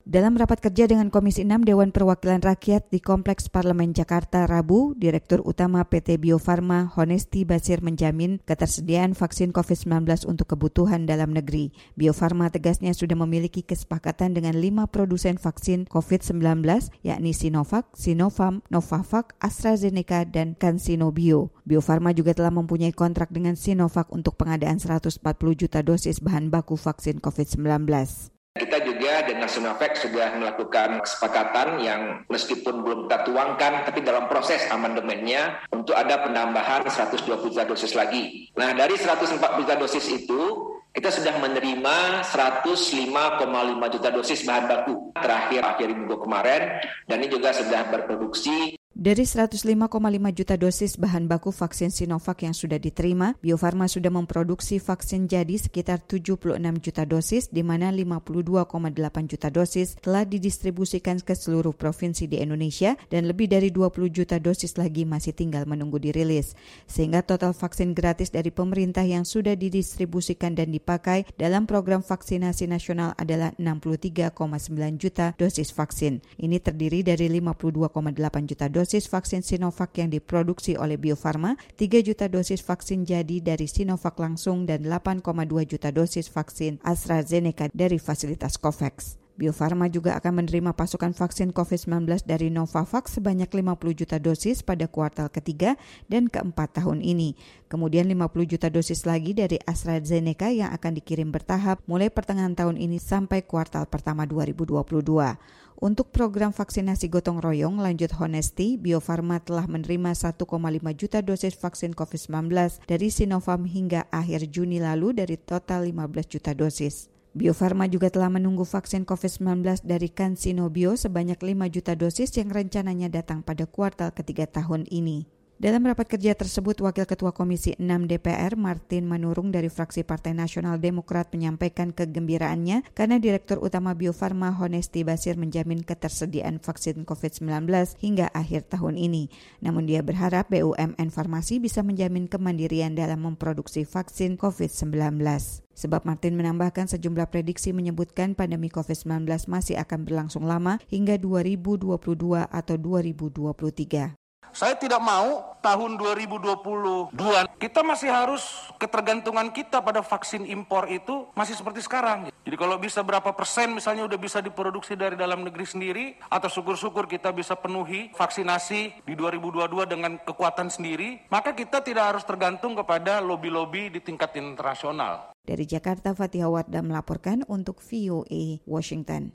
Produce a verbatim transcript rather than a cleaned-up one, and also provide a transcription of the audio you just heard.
Dalam rapat kerja dengan Komisi enam Dewan Perwakilan Rakyat di Kompleks Parlemen Jakarta Rabu, Direktur Utama P T Bio Farma Honesti Basir menjamin ketersediaan vaksin covid sembilan belas untuk kebutuhan dalam negeri. Bio Farma tegasnya sudah memiliki kesepakatan dengan lima produsen vaksin covid sembilan belas, yakni Sinovac, Sinopharm, Novavax, AstraZeneca, dan CanSino Bio. Bio Farma juga telah mempunyai kontrak dengan Sinovac untuk pengadaan seratus empat puluh juta dosis bahan baku vaksin covid sembilan belas. Kita juga dengan Sinovac sudah melakukan kesepakatan yang meskipun belum kita tuangkan, tapi dalam proses amandemennya untuk ada penambahan seratus dua puluh juta dosis lagi. Nah, dari seratus empat puluh juta dosis itu, kita sudah menerima seratus lima koma lima juta dosis bahan baku terakhir akhir minggu kemarin, dan ini juga sudah berproduksi. Dari seratus lima koma lima juta dosis bahan baku vaksin Sinovac yang sudah diterima, Bio Farma sudah memproduksi vaksin jadi sekitar tujuh puluh enam juta dosis, di mana lima puluh dua koma delapan juta dosis telah didistribusikan ke seluruh provinsi di Indonesia dan lebih dari dua puluh juta dosis lagi masih tinggal menunggu dirilis. Sehingga total vaksin gratis dari pemerintah yang sudah didistribusikan dan dipakai dalam program vaksinasi nasional adalah enam puluh tiga koma sembilan juta dosis vaksin. Ini terdiri dari lima puluh dua koma delapan juta dosis dosis vaksin Sinovac yang diproduksi oleh Bio Farma, tiga juta dosis vaksin jadi dari Sinovac langsung, dan delapan koma dua juta dosis vaksin AstraZeneca dari fasilitas COVAX. Bio Farma juga akan menerima pasokan vaksin covid sembilan belas dari Novavax sebanyak lima puluh juta dosis pada kuartal ketiga dan keempat tahun ini. Kemudian lima puluh juta dosis lagi dari AstraZeneca yang akan dikirim bertahap mulai pertengahan tahun ini sampai kuartal pertama dua ribu dua puluh dua. Untuk program vaksinasi gotong royong, lanjut Honesti, Bio Farma telah menerima satu koma lima juta dosis vaksin covid sembilan belas dari Sinopharm hingga akhir Juni lalu dari total lima belas juta dosis. Bio Farma juga telah menunggu vaksin covid sembilan belas dari CanSino Bio sebanyak lima juta dosis yang rencananya datang pada kuartal ketiga tahun ini. Dalam rapat kerja tersebut, Wakil Ketua Komisi enam D P R Martin Manurung dari fraksi Partai Nasional Demokrat menyampaikan kegembiraannya karena Direktur Utama Bio Farma Honesti Basir menjamin ketersediaan vaksin covid sembilan belas hingga akhir tahun ini. Namun dia berharap B U M N Farmasi bisa menjamin kemandirian dalam memproduksi vaksin covid sembilan belas. Sebab Martin menambahkan sejumlah prediksi menyebutkan pandemi covid sembilan belas masih akan berlangsung lama hingga dua ribu dua puluh dua atau dua ribu dua puluh tiga. Saya tidak mau tahun dua ribu dua puluh dua kita masih harus ketergantungan kita pada vaksin impor itu masih seperti sekarang. Jadi kalau bisa berapa persen misalnya udah bisa diproduksi dari dalam negeri sendiri, atau syukur-syukur kita bisa penuhi vaksinasi di dua ribu dua puluh dua dengan kekuatan sendiri, maka kita tidak harus tergantung kepada lobi-lobi di tingkat internasional. Dari Jakarta, Fatihah Wardah melaporkan untuk V O A Washington.